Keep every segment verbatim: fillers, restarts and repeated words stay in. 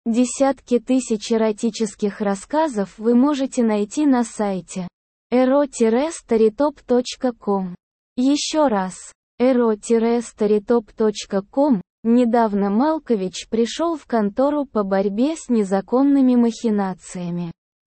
Десятки тысяч эротических рассказов вы можете найти на сайте эро старитоп точка ком. Еще раз, эро старитоп точка ком. Недавно Малкович пришел в контору по борьбе с незаконными махинациями.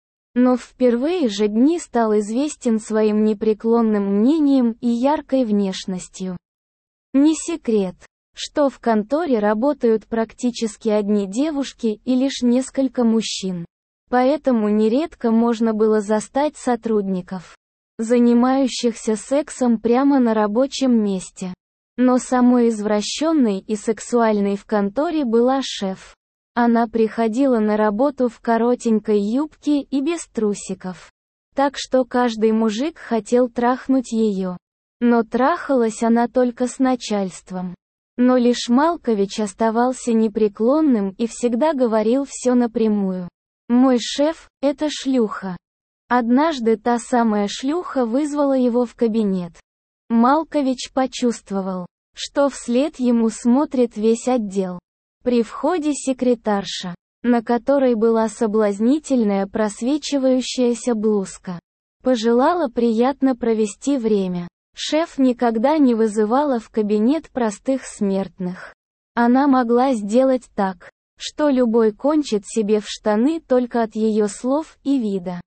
Но впервые же дни стал известен своим непреклонным мнением и яркой внешностью. Не секрет, что в конторе работают практически одни девушки и лишь несколько мужчин. Поэтому нередко можно было застать сотрудников, занимающихся сексом прямо на рабочем месте. Но самой извращенной и сексуальной в конторе была шеф. Она приходила на работу в коротенькой юбке и без трусиков. Так что каждый мужик хотел трахнуть ее. Но трахалась она только с начальством. Но лишь Малкович оставался непреклонным и всегда говорил все напрямую. «Мой шеф – это шлюха». Однажды та самая шлюха вызвала его в кабинет. Малкович почувствовал, что вслед ему смотрит весь отдел. При входе секретарша, на которой была соблазнительная просвечивающаяся блузка, пожелала приятно провести время. Шеф никогда не вызывала в кабинет простых смертных. Она могла сделать так, что любой кончит себе в штаны только от ее слов и вида.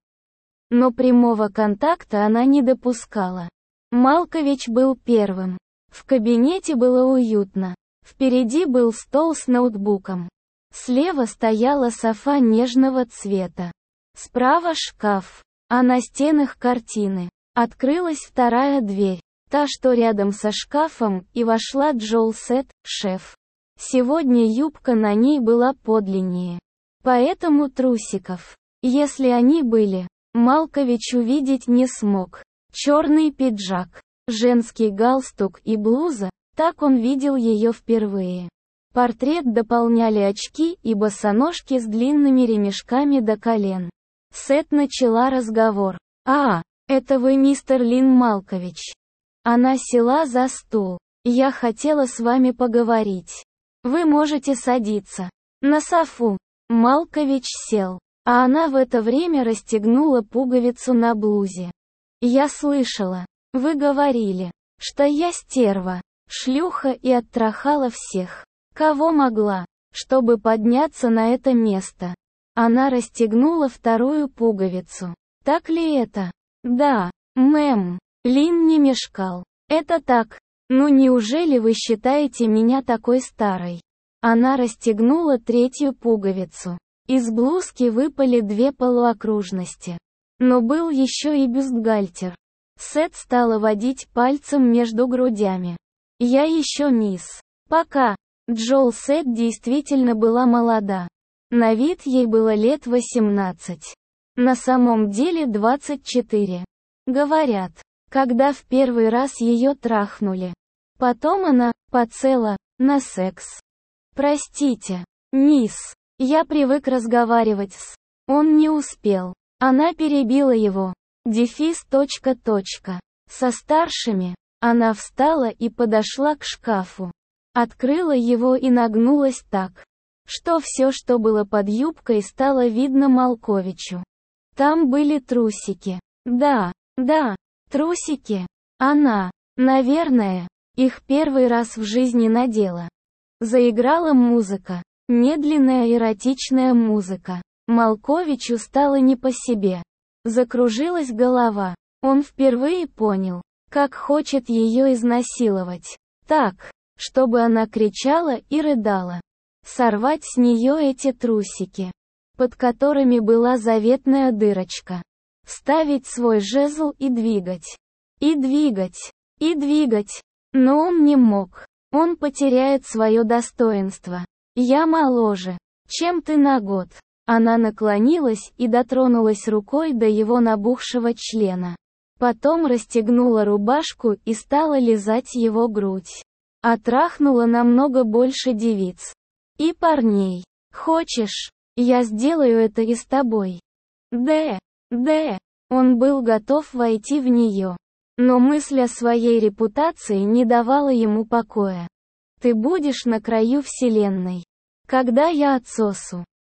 Но прямого контакта она не допускала. Малкович был первым. В кабинете было уютно. Впереди был стол с ноутбуком. Слева стояла софа нежного цвета. Справа шкаф, а на стенах картины. Открылась вторая дверь, та, что рядом со шкафом, и вошла Джолсет, шеф. Сегодня юбка на ней была подлиннее. Поэтому трусиков, если они были, Малкович увидеть не смог. Черный пиджак, женский галстук и блуза, так он видел ее впервые. Портрет дополняли очки и босоножки с длинными ремешками до колен. Сет начала разговор. «А, это вы, мистер Лин Малкович?» Она села за стул. «Я хотела с вами поговорить. Вы можете садиться. На софу». Малкович сел, а она в это время расстегнула пуговицу на блузе. «Я слышала. Вы говорили, что я стерва, шлюха и оттрахала всех, кого могла, чтобы подняться на это место». Она расстегнула вторую пуговицу. «Так ли это?» «Да, мэм». Лин не мешкал. «Это так. Ну неужели вы считаете меня такой старой?» Она расстегнула третью пуговицу. Из блузки выпали две полуокружности. Но был еще и бюстгальтер. Сет стала водить пальцем между грудями. «Я еще мисс. Пока». Джолсет действительно была молода. На вид ей было лет восемнадцать. На самом деле двадцать четыре. Говорят, когда в первый раз ее трахнули. Потом она поцела на секс. «Простите, мисс, я привык разговаривать с...» Он не успел. Она перебила его. Дефис точка точка. Со старшими. Она встала и подошла к шкафу. Открыла его и нагнулась так, что все, что было под юбкой, стало видно Малковичу. Там были трусики. Да, да, трусики. Она, наверное, их первый раз в жизни надела. Заиграла музыка. Медленная эротичная музыка. Малковичу стало не по себе. Закружилась голова. Он впервые понял, как хочет ее изнасиловать. Так, чтобы она кричала и рыдала. Сорвать с нее эти трусики, под которыми была заветная дырочка. Вставить свой жезл и двигать. И двигать. И двигать. Но он не мог. Он потеряет свое достоинство. «Я моложе, чем ты на год». Она наклонилась и дотронулась рукой до его набухшего члена. Потом расстегнула рубашку и стала лизать его грудь. А трахнула намного больше девиц. И парней. «Хочешь, я сделаю это и с тобой?» «Да, да». Он был готов войти в нее. Но мысль о своей репутации не давала ему покоя. «Ты будешь на краю вселенной. Когда я отсосу,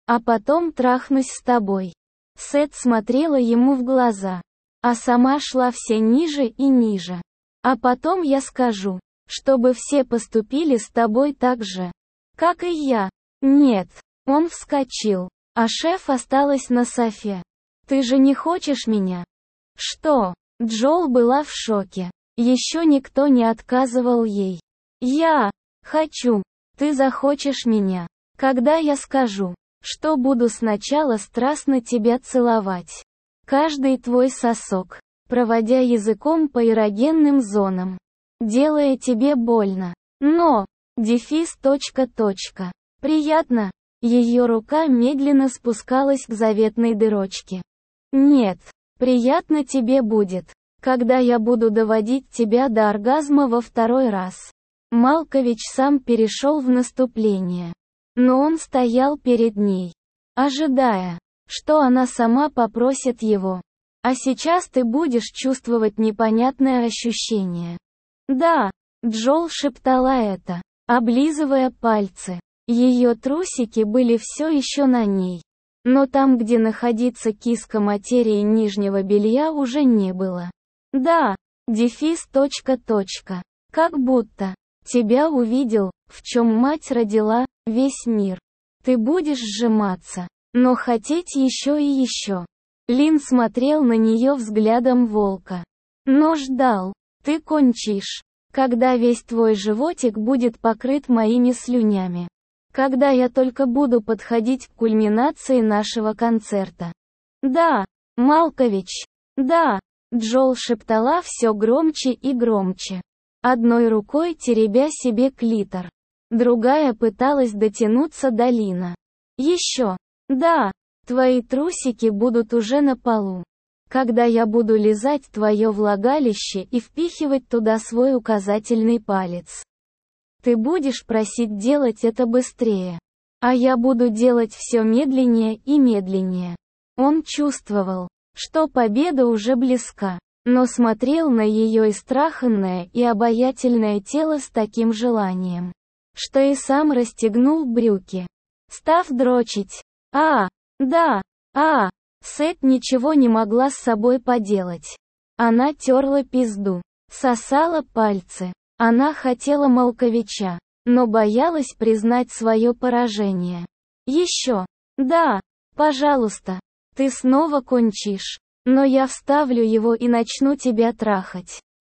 А потом трахнусь с тобой. Сет смотрела ему в глаза, а сама шла все ниже и ниже. А потом я скажу, чтобы все поступили с тобой так же, как и я. Нет. Он вскочил, а шеф осталась на софе. Ты же не хочешь меня? Что? Джоул была в шоке. Еще никто не отказывал ей. Я хочу. Ты захочешь меня, когда я скажу, что буду сначала страстно тебя целовать. Каждый твой сосок, проводя языком по эрогенным зонам, делая тебе больно. Но, дефис точка точка. Приятно. Ее рука медленно спускалась к заветной дырочке. Нет, приятно тебе будет, когда я буду доводить тебя до оргазма во второй раз. Малкович сам перешел в наступление. Но он стоял перед ней, ожидая, что она сама попросит его. А сейчас ты будешь чувствовать непонятное ощущение. Да, Джоул шептала это, облизывая пальцы. Ее трусики были все еще на ней. Но там, где находится киска материи нижнего белья, уже не было. Да, дефис точка точка. Как будто тебя увидел, в чем мать родила, весь мир. Ты будешь сжиматься, но хотеть еще и еще. Лин смотрел на нее взглядом волка. Но ждал. Ты кончишь, когда весь твой животик будет покрыт моими слюнями. Когда я только буду подходить к кульминации нашего концерта. Да, Малкович. Да, Джоул шептала все громче и громче. Одной рукой теребя себе клитор. Другая пыталась дотянуться до Лина. Еще. Да, твои трусики будут уже на полу. Когда я буду лизать твое влагалище и впихивать туда свой указательный палец. Ты будешь просить делать это быстрее. А я буду делать все медленнее и медленнее. Он чувствовал, что победа уже близка, но смотрел на ее истраханное и обаятельное тело с таким желанием, что и сам расстегнул брюки, став дрочить. А, да, а, Сет ничего не могла с собой поделать. Она терла пизду, сосала пальцы. Она хотела Малковича, но боялась признать свое поражение. Еще. Да, пожалуйста. Ты снова кончишь. Но я вставлю его и начну тебя трахать.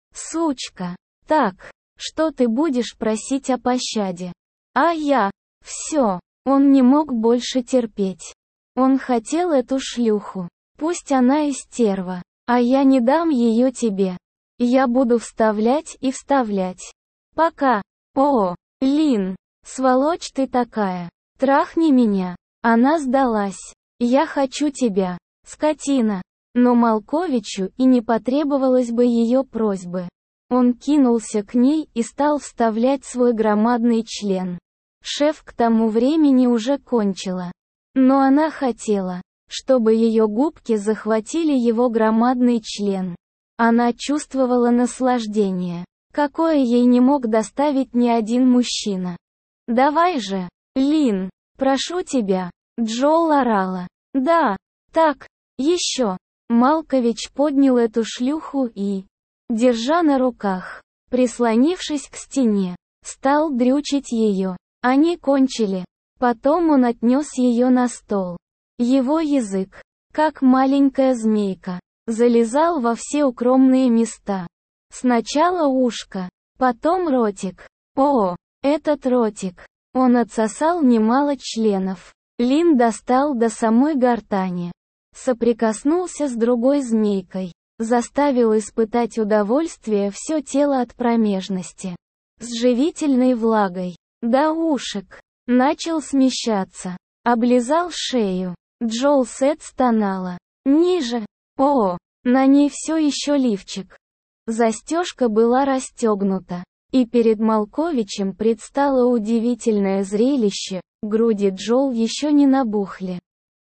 Сучка. Так, что ты будешь просить о пощаде? А я. Все. Он не мог больше терпеть. Он хотел эту шлюху. Пусть она и стерва. А я не дам ее тебе. Я буду вставлять и вставлять. Пока. О, Лин, сволочь ты такая. Трахни меня. Она сдалась. Я хочу тебя, скотина. Но Малковичу и не потребовалось бы ее просьбы. Он кинулся к ней и стал вставлять свой громадный член. Шеф к тому времени уже кончила. Но она хотела, чтобы ее губки захватили его громадный член. Она чувствовала наслаждение, какое ей не мог доставить ни один мужчина. «Давай же, Лин, прошу тебя», Джоул орала. «Да, так, еще». Малкович поднял эту шлюху и, держа на руках, прислонившись к стене, стал дрючить ее. Они кончили. Потом он отнес ее на стол. Его язык, как маленькая змейка, залезал во все укромные места. Сначала ушко, потом ротик. О, этот ротик. Он отсосал немало членов. Лин достал до самой гортани. Соприкоснулся с другой змейкой. Заставил испытать удовольствие все тело от промежности. С живительной влагой. До ушек. Начал смещаться. Облизал шею. Джоул Сет стонала. Ниже. О, на ней все еще лифчик. Застежка была расстегнута. И перед Малковичем предстало удивительное зрелище. Груди Джоул еще не набухли.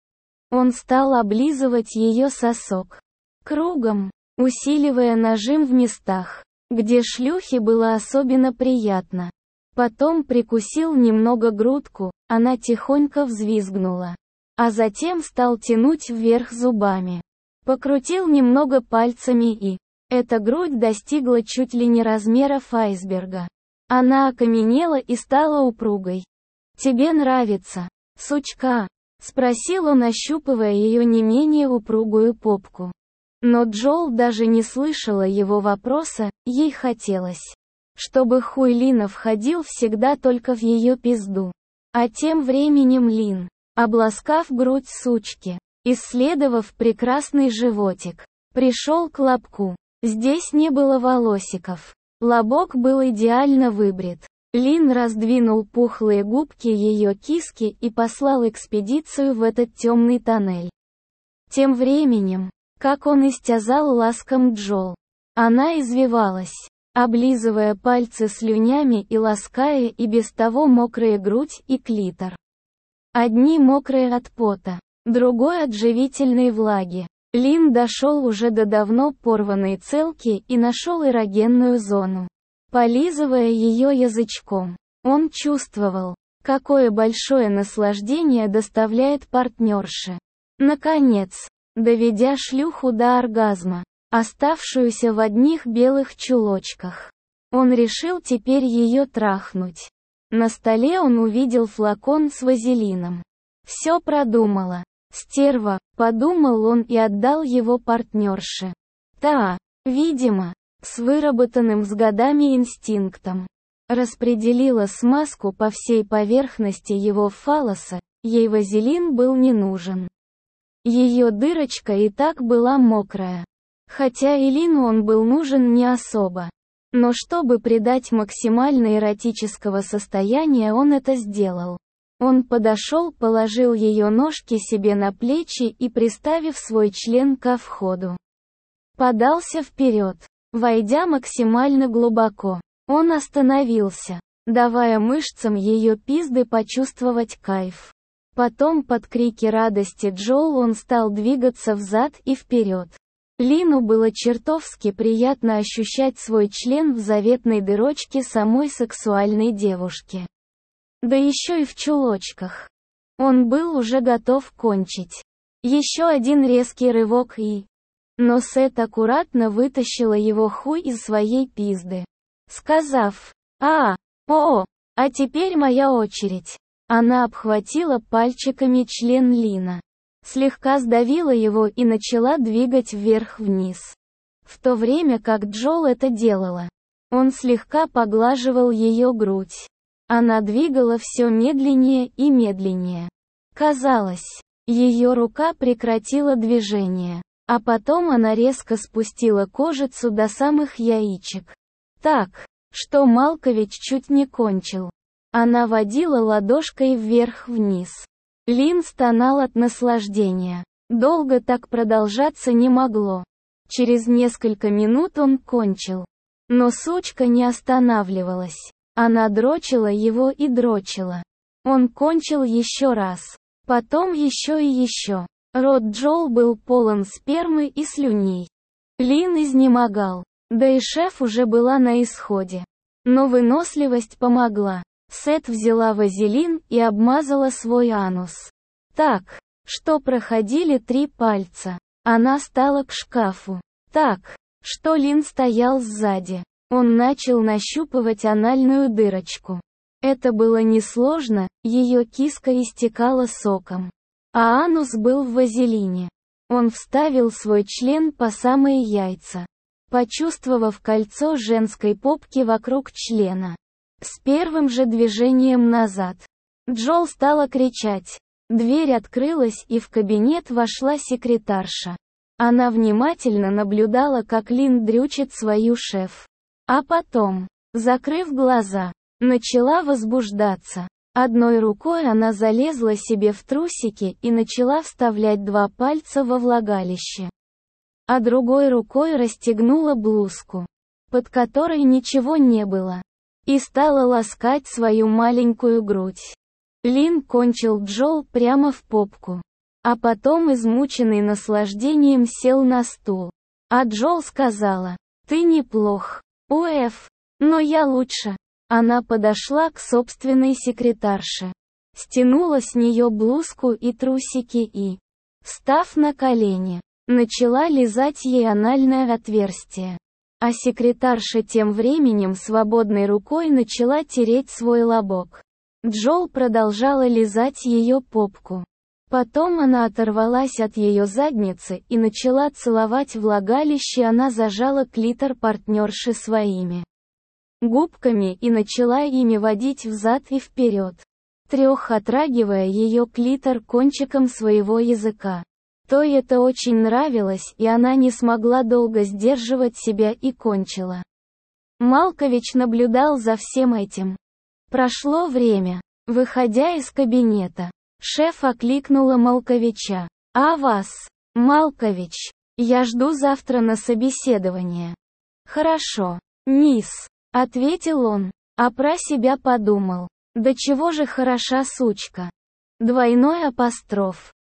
Он стал облизывать ее сосок. Кругом, усиливая нажим в местах, где шлюхе было особенно приятно. Потом прикусил немного грудку, она тихонько взвизгнула. а затем стал тянуть вверх зубами. Покрутил немного пальцами и... Эта грудь достигла чуть ли не размеров айсберга. Она окаменела и стала упругой. «Тебе нравится, сучка?» — спросил он, ощупывая ее не менее упругую попку. Но Джоул даже не слышала его вопроса, ей хотелось, чтобы хуй Лина входил всегда только в ее пизду. А тем временем Лин, обласкав грудь сучки, исследовав прекрасный животик, пришел к лобку. Здесь не было волосиков. Лобок был идеально выбрит. Лин раздвинул пухлые губки ее киски и послал экспедицию в этот темный тоннель. Тем временем, как он истязал ласком Джоул, она извивалась, облизывая пальцы слюнями и лаская и без того мокрые грудь и клитор. Одни мокрые от пота, другой от живительной влаги. Лин дошел уже до давно порванной целки и нашел эрогенную зону. Полизывая ее язычком, он чувствовал, какое большое наслаждение доставляет партнерше. Наконец, доведя шлюху до оргазма, оставшуюся в одних белых чулочках, он решил теперь ее трахнуть. На столе он увидел флакон с вазелином. Все продумала. «Стерва», — подумал он и отдал его партнерше. Та, видимо, с выработанным с годами инстинктом, распределила смазку по всей поверхности его фаллоса, ей вазелин был не нужен. Ее дырочка и так была мокрая. Хотя и Лину он был нужен не особо. Но чтобы придать максимально эротического состояния, он это сделал. Он подошел, положил ее ножки себе на плечи и, приставив свой член ко входу, подался вперед. Войдя максимально глубоко, он остановился, давая мышцам ее пизды почувствовать кайф. Потом под крики радости Джоул он стал двигаться взад и вперед. Лину было чертовски приятно ощущать свой член в заветной дырочке самой сексуальной девушки. Да еще и в чулочках. Он был уже готов кончить. Еще один резкий рывок и... Но Сет аккуратно вытащила его хуй из своей пизды, сказав: «А, о, а теперь моя очередь». Она обхватила пальчиками член Лина, слегка сдавила его и начала двигать вверх-вниз. В то время как Джоул это делала, он слегка поглаживал ее грудь. Она двигала все медленнее и медленнее. Казалось, ее рука прекратила движение, а потом она резко спустила кожицу до самых яичек. Так, что Малкович чуть не кончил. Она водила ладошкой вверх-вниз. Лин стонал от наслаждения. Долго так продолжаться не могло. Через несколько минут он кончил. Но сучка не останавливалась. Она дрочила его и дрочила. Он кончил еще раз. Потом еще и еще. Рот Джоул был полон спермы и слюней. Лин изнемогал. Да и шеф уже была на исходе. Но выносливость помогла. Сет взяла вазелин и обмазала свой анус. Так, что проходили три пальца. Она стала к шкафу. Так, что Лин стоял сзади. Он начал нащупывать анальную дырочку. Это было несложно, ее киска истекала соком. А анус был в вазелине. Он вставил свой член по самые яйца, почувствовав кольцо женской попки вокруг члена. С первым же движением назад. Джоул стала кричать. Дверь открылась и в кабинет вошла секретарша. Она внимательно наблюдала, как Лин дрючит свою шеф. А потом, закрыв глаза, начала возбуждаться. Одной рукой она залезла себе в трусики и начала вставлять два пальца во влагалище. А другой рукой расстегнула блузку, под которой ничего не было, и стала ласкать свою маленькую грудь. Лин кончил Джоул прямо в попку. А потом, измученный наслаждением, сел на стул. А Джоул сказала: «Ты неплох. Уэф, но я лучше». Она подошла к собственной секретарше. стянула с нее блузку и трусики и, встав на колени, начала лизать ей анальное отверстие. А секретарша тем временем свободной рукой начала тереть свой лобок. Джоул продолжала лизать ее попку. Потом она оторвалась от ее задницы и начала целовать влагалище. Она зажала клитор партнерши своими губками и начала ими водить взад и вперед, трех отрагивая ее клитор кончиком своего языка. То это очень нравилось, и она не смогла долго сдерживать себя и кончила. Малкович наблюдал за всем этим. Прошло время. Выходя из кабинета, шеф окликнула Малковича. «А вас, Малкович, я жду завтра на собеседование». «Хорошо, мисс», — ответил он, а про себя подумал. «Да чего же хороша сучка». Двойной апостроф.